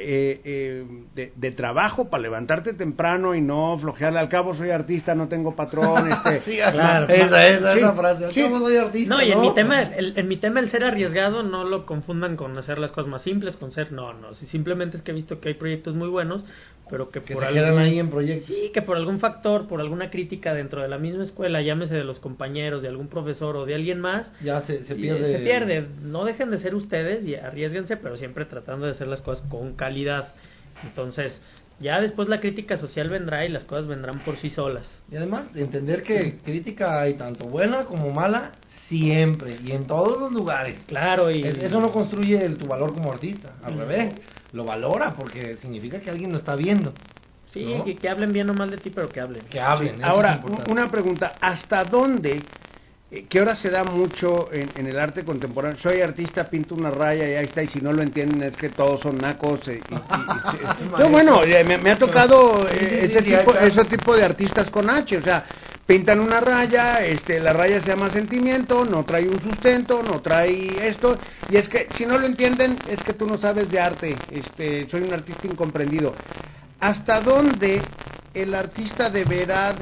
de trabajo para levantarte temprano y no flojearle. Al cabo soy artista, no tengo patrón. Sí, claro, esa frase. Al cabo soy artista. No, y en mi tema el ser arriesgado no lo confundan con hacer las cosas más simples, con ser no, si simplemente es que he visto que hay proyectos muy buenos, pero que por se quedan ahí en proyectos. Sí, que por algún factor, por alguna crítica dentro de la misma escuela, llámese de los compañeros, de algún profesor o de alguien más, ya se pierde. Se pierde. No dejen de ser ustedes y arriésguense, pero siempre tratando de hacer las cosas con calidad. Entonces, ya después la crítica social vendrá y las cosas vendrán por sí solas. Y además, entender que crítica hay tanto buena como mala, siempre, y en todos los lugares. Claro, y eso no construye tu valor como artista, al revés, lo valora porque significa que alguien lo está viendo. Sí, ¿no? que hablen bien o mal de ti, pero que hablen. Que hablen. Sí. Ahora, una pregunta, ¿hasta dónde, que ahora se da mucho en el arte contemporáneo? Soy artista, pinto una raya y ahí está, y si no lo entienden es que todos son nacos. No, bueno, me ha tocado ese tipo de artistas con H, o sea, pintan una raya, la raya se llama sentimiento, no trae un sustento, no trae esto, y es que si no lo entienden es que tú no sabes de arte, soy un artista incomprendido. ¿Hasta dónde el artista deberá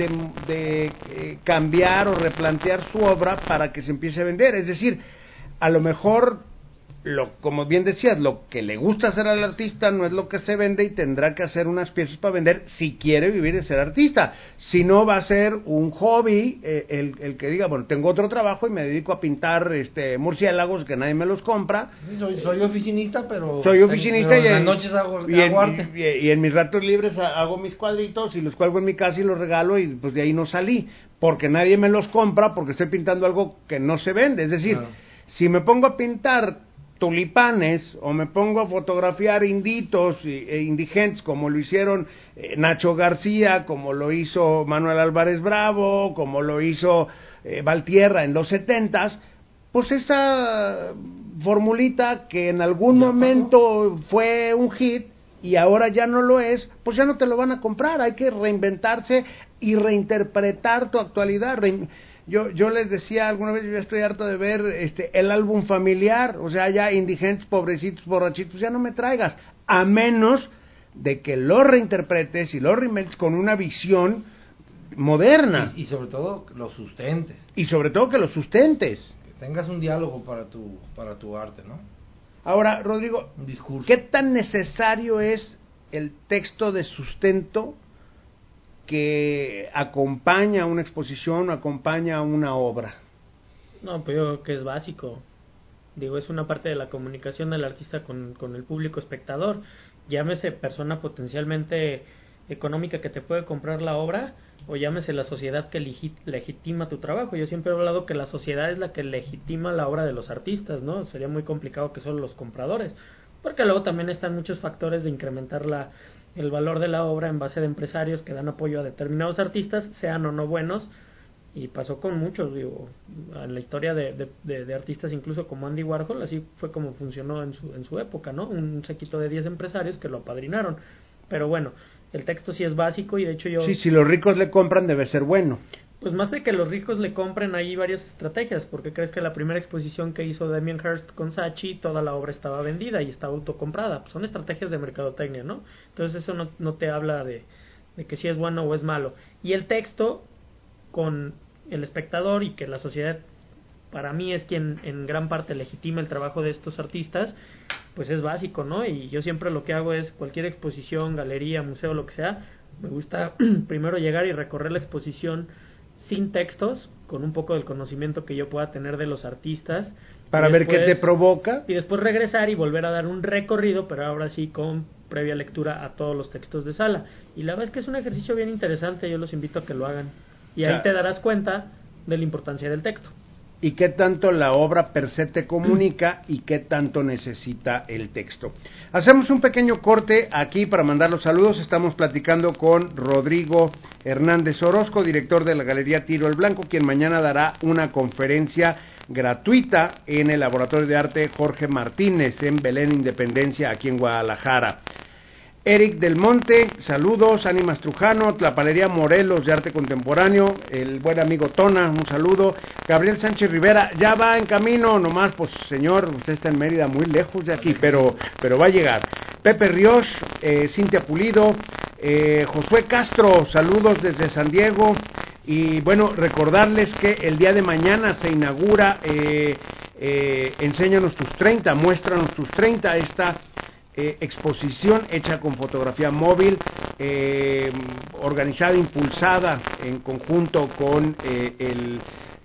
de cambiar o replantear su obra para que se empiece a vender? Es decir, a lo mejor, como bien decías, lo que le gusta hacer al artista no es lo que se vende y tendrá que hacer unas piezas para vender si quiere vivir de ser artista. Si no, va a ser un hobby el que diga, bueno, tengo otro trabajo y me dedico a pintar murciélagos que nadie me los compra. Soy oficinista, pero soy oficinista y en las noches hago arte. Y en mis ratos libres hago mis cuadritos y los cuelgo en mi casa y los regalo, y pues de ahí no salí, porque nadie me los compra porque estoy pintando algo que no se vende. Es decir, si me pongo a pintar tulipanes o me pongo a fotografiar inditos e indigentes como lo hicieron Nacho García, como lo hizo Manuel Álvarez Bravo, como lo hizo Valtierra en los 70s, pues esa formulita que en algún momento fue un hit y ahora ya no lo es, pues ya no te lo van a comprar. Hay que reinventarse y reinterpretar tu actualidad. Yo les decía alguna vez, yo ya estoy harto de ver el álbum familiar, o sea, ya indigentes, pobrecitos, borrachitos, ya no me traigas, a menos de que lo reinterpretes y lo reinventes con una visión moderna. Y sobre todo lo sustentes. Y sobre todo que lo sustentes. Que tengas un diálogo para tu arte, ¿no? Ahora, Rodrigo, un discurso. ¿Qué tan necesario es el texto de sustento que acompaña una exposición o acompaña una obra? No, pues yo creo que es básico. Digo, es una parte de la comunicación del artista con el público espectador. Llámese persona potencialmente económica que te puede comprar la obra, o llámese la sociedad que legitima tu trabajo. Yo siempre he hablado que la sociedad es la que legitima la obra de los artistas, ¿no? Sería muy complicado que solo los compradores, porque luego también están muchos factores de incrementar el valor de la obra en base de empresarios que dan apoyo a determinados artistas, sean o no buenos, Y pasó con muchos, digo, en la historia de artistas incluso como Andy Warhol, así fue como funcionó en su época, ¿no? Un séquito de 10 empresarios que lo apadrinaron. Pero bueno, el texto sí es básico y de hecho yo... Sí, si los ricos le compran debe ser bueno. Pues más de que los ricos le compren, hay varias estrategias, porque crees que la primera exposición que hizo Damien Hirst con Saatchi, toda la obra estaba vendida y estaba autocomprada. Pues son estrategias de mercadotecnia, ¿no? Entonces eso no te habla de que si es bueno o es malo. Y el texto, con el espectador y que la sociedad, para mí, es quien en gran parte legitima el trabajo de estos artistas, pues es básico, ¿no? Y yo siempre lo que hago es, cualquier exposición, galería, museo, lo que sea, me gusta primero llegar y recorrer la exposición sin textos, con un poco del conocimiento que yo pueda tener de los artistas. Para ver qué te provoca. Y después regresar y volver a dar un recorrido, pero ahora sí con previa lectura a todos los textos de sala. Y la verdad es que es un ejercicio bien interesante, yo los invito a que lo hagan. Y ahí te darás cuenta de la importancia del texto. Y qué tanto la obra per se te comunica y qué tanto necesita el texto. Hacemos un pequeño corte aquí para mandar los saludos. Estamos platicando con Rodrigo Hernández Orozco, director de la Galería Tiro el Blanco, quien mañana dará una conferencia gratuita en el Laboratorio de Arte Jorge Martínez en Belén Independencia, aquí en Guadalajara. Eric del Monte, saludos. Ánimas Trujano, Tlapalería Morelos de Arte Contemporáneo, el buen amigo Tona, un saludo. Gabriel Sánchez Rivera, ya va en camino, nomás, pues señor, usted está en Mérida, muy lejos de aquí, pero va a llegar. Pepe Ríos, Cintia Pulido, Josué Castro, saludos desde San Diego. Y bueno, recordarles que el día de mañana se inaugura Enséñanos tus 30, muéstranos tus 30, esta exposición hecha con fotografía móvil, organizada, impulsada en conjunto con el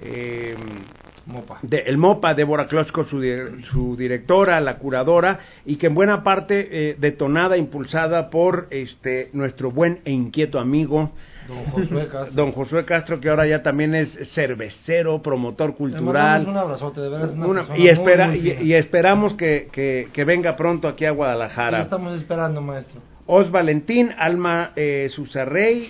MOPA, Débora Klotzko, su directora, la curadora, y que en buena parte detonada, impulsada por nuestro buen e inquieto amigo Don Josué Castro, que ahora ya también es cervecero, promotor cultural. Un abrazote, de veras, y esperamos que venga pronto aquí a Guadalajara. Lo estamos esperando, maestro. Os Valentín, Alma Susarregui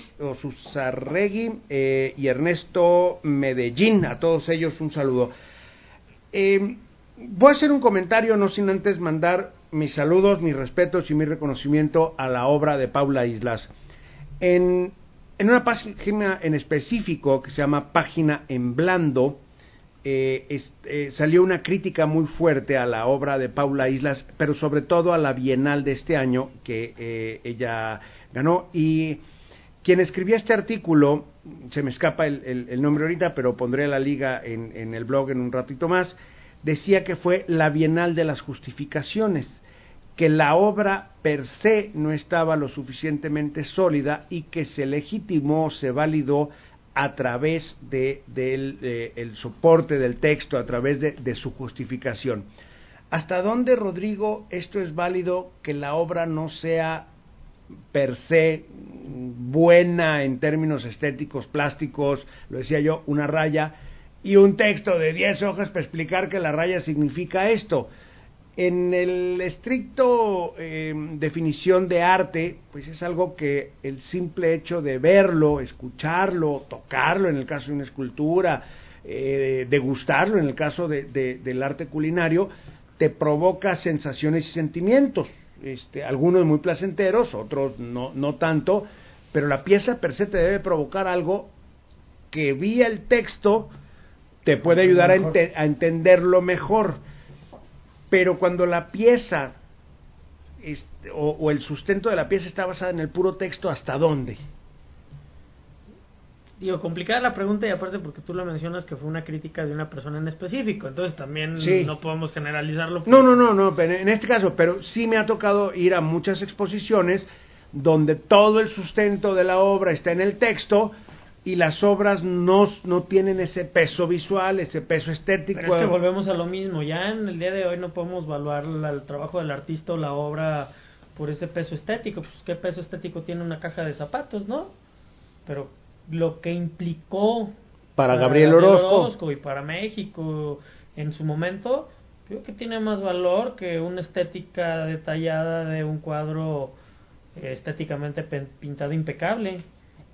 y Ernesto Medellín, a todos ellos un saludo. Voy a hacer un comentario, no sin antes mandar mis saludos, mis respetos y mi reconocimiento a la obra de Paula Islas. En una página en específico que se llama Página en Blando, salió una crítica muy fuerte a la obra de Paula Islas, pero sobre todo a la Bienal de este año que ella ganó. Y quien escribía este artículo, se me escapa el nombre ahorita, pero pondré la liga en el blog en un ratito más, decía que fue la Bienal de las justificaciones, que la obra per se no estaba lo suficientemente sólida y que se legitimó, se validó a través del soporte del texto, a través de su justificación. ¿Hasta dónde, Rodrigo, esto es válido, que la obra no sea per se buena en términos estéticos, plásticos, lo decía yo, una raya y un texto de 10 hojas para explicar que la raya significa esto? En el estricto definición de arte, pues es algo que el simple hecho de verlo, escucharlo, tocarlo en el caso de una escultura, degustarlo en el caso del arte culinario, te provoca sensaciones y sentimientos, algunos muy placenteros, otros no tanto, pero la pieza per se te debe provocar algo que vía el texto te puede ayudar a entenderlo mejor. Pero cuando la pieza o el sustento de la pieza está basada en el puro texto, ¿hasta dónde? Digo, complicada la pregunta, y aparte porque tú lo mencionas que fue una crítica de una persona en específico, entonces también sí, no podemos generalizarlo. No, en este caso, pero sí me ha tocado ir a muchas exposiciones donde todo el sustento de la obra está en el texto, y las obras no tienen ese peso visual, ese peso estético. Pero es que volvemos a lo mismo, ya en el día de hoy no podemos evaluar el trabajo del artista o la obra por ese peso estético. Pues qué peso estético tiene una caja de zapatos, ¿no? Pero lo que implicó para Gabriel Orozco y para México en su momento, creo que tiene más valor que una estética detallada de un cuadro estéticamente pintado impecable.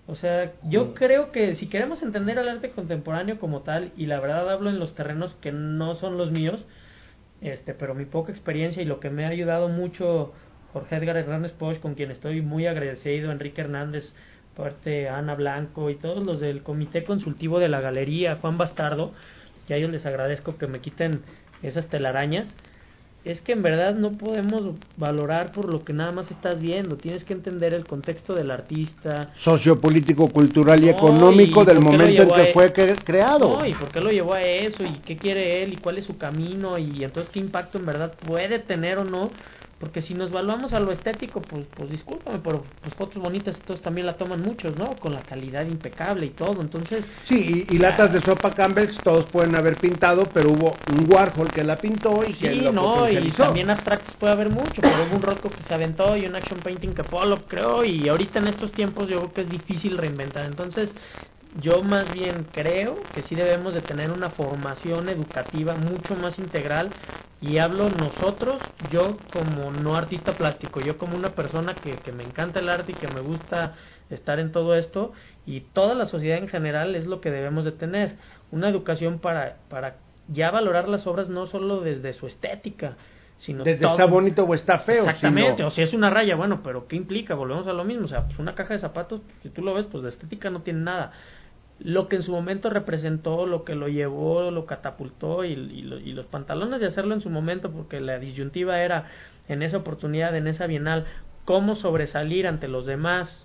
O sea, yo creo que si queremos entender el arte contemporáneo como tal, y la verdad hablo en los terrenos que no son los míos, pero mi poca experiencia y lo que me ha ayudado mucho Jorge Edgar Hernández Poch, con quien estoy muy agradecido, Enrique Hernández, parte Ana Blanco y todos los del comité consultivo de la galería, Juan Bastardo, que a ellos les agradezco que me quiten esas telarañas. Es que en verdad no podemos valorar por lo que nada más estás viendo, tienes que entender el contexto del artista, Sociopolítico, cultural y económico del momento en que fue creado. No, y por qué lo llevó a eso, y qué quiere él, y cuál es su camino, y entonces qué impacto en verdad puede tener o no. Porque si nos evaluamos a lo estético, pues discúlpame, pero pues fotos bonitas entonces también la toman muchos, ¿no? Con la calidad impecable y todo, entonces... Sí, y latas de sopa Campbell's todos pueden haber pintado, pero hubo un Warhol que la pintó y que lo potencializó. Y también abstractos puede haber mucho, pero hubo un Rothko que se aventó y un action painting que Pollock creó, y ahorita en estos tiempos yo creo que es difícil reinventar, entonces... Yo más bien creo que sí debemos de tener una formación educativa mucho más integral, y hablo nosotros, yo como no artista plástico, yo como una persona que me encanta el arte y que me gusta estar en todo esto, y toda la sociedad en general es lo que debemos de tener, una educación para ya valorar las obras no solo desde su estética, sino desde todo. Está bonito o está feo. Exactamente, o si es una raya, bueno, pero ¿qué implica? Volvemos a lo mismo, o sea, pues una caja de zapatos, si tú lo ves, pues de estética no tiene nada. Lo que en su momento representó, lo que lo llevó, lo catapultó, y los pantalones de hacerlo en su momento, porque la disyuntiva era, en esa oportunidad, en esa bienal, cómo sobresalir ante los demás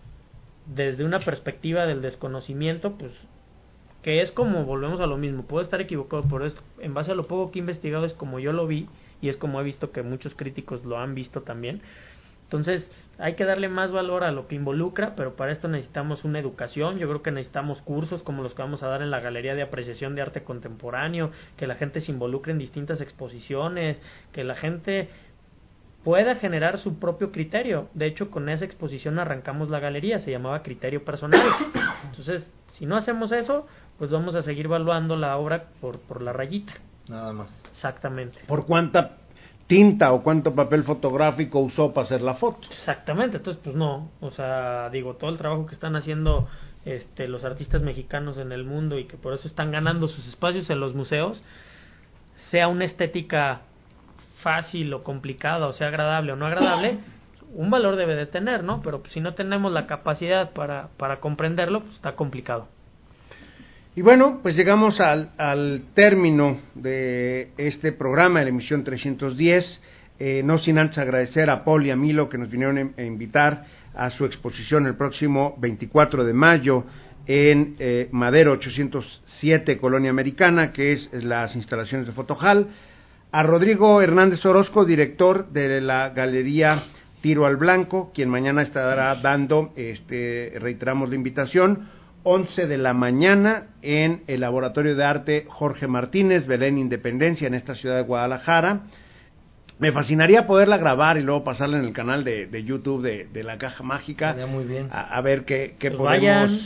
desde una perspectiva del desconocimiento, pues que es como, volvemos a lo mismo, puedo estar equivocado, pero es, en base a lo poco que he investigado, es como yo lo vi, y es como he visto que muchos críticos lo han visto también. Entonces hay que darle más valor a lo que involucra, pero para esto necesitamos una educación. Yo creo que necesitamos cursos como los que vamos a dar en la Galería de Apreciación de Arte Contemporáneo, que la gente se involucre en distintas exposiciones, que la gente pueda generar su propio criterio. De hecho, con esa exposición arrancamos la galería, se llamaba Criterio Personal. Entonces, si no hacemos eso, pues vamos a seguir evaluando la obra por la rayita. Nada más. Exactamente. ¿Por cuánta tinta o cuánto papel fotográfico usó para hacer la foto? Exactamente, entonces pues no, o sea, digo, todo el trabajo que están haciendo los artistas mexicanos en el mundo, y que por eso están ganando sus espacios en los museos, sea una estética fácil o complicada, o sea agradable o no agradable, un valor debe de tener, ¿no? Pero pues, si no tenemos la capacidad para comprenderlo, pues está complicado. Y bueno, pues llegamos al término de este programa, la emisión 310, no sin antes agradecer a Paul y a Milo que nos vinieron a invitar a su exposición el próximo 24 de mayo en Madero 807, Colonia Americana, que es las instalaciones de Fotojal, a Rodrigo Hernández Orozco, director de la Galería Tiro al Blanco, quien mañana estará dando, reiteramos la invitación, 11 de la mañana en el Laboratorio de Arte Jorge Martínez, Belén Independencia, en esta ciudad de Guadalajara. Me fascinaría poderla grabar y luego pasarla en el canal de YouTube de La Caja Mágica. Estaría muy bien. A ver qué Pues podemos...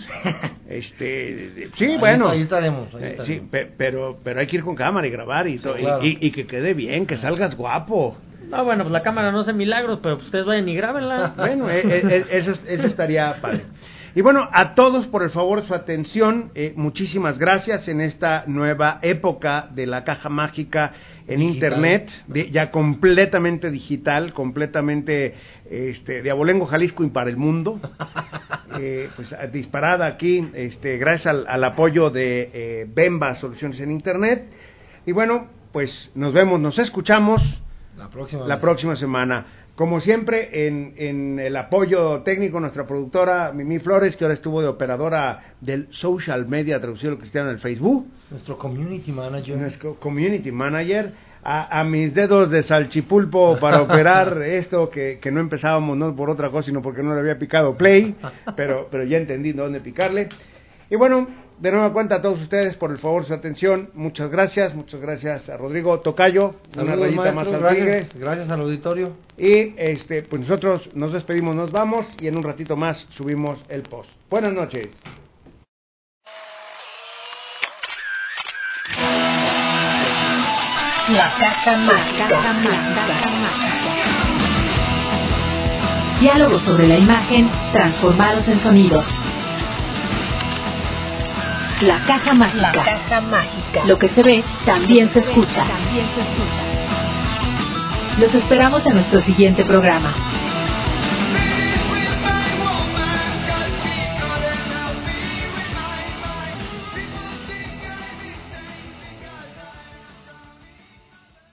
sí, ahí bueno. Ahí estaremos. Sí, pero hay que ir con cámara y grabar y todo, claro. y que quede bien, que salgas guapo. No, bueno, pues la cámara no hace milagros, pero ustedes vayan y grábenla. Bueno, eso estaría padre. Y bueno, a todos por el favor su atención, muchísimas gracias en esta nueva época de La Caja Mágica en digital. Internet, ya completamente digital, completamente de Abolengo, Jalisco y para el mundo, pues disparada aquí, gracias al apoyo de Bemba Soluciones en Internet. Y bueno, pues nos vemos, nos escuchamos la próxima semana. Como siempre, en el apoyo técnico, nuestra productora Mimi Flores, que ahora estuvo de operadora del social media, traducido al cristiano en el Facebook. Nuestro community manager. Nuestro community manager. A mis dedos de salchipulpo para operar esto, que no empezábamos no por otra cosa, sino porque no le había picado play, pero ya entendí dónde picarle. Y bueno, de nueva cuenta a todos ustedes por el favor su atención, muchas gracias a Rodrigo Tocayo, una rayita más al tigre. Gracias al auditorio. Y pues nosotros nos despedimos, nos vamos y en un ratito más subimos el post. Buenas noches. La Caja Mágica. Diálogos sobre la imagen transformados en sonidos. La Caja Mágica. La Caja Mágica. Lo que se ve también se escucha. Los esperamos en nuestro siguiente programa.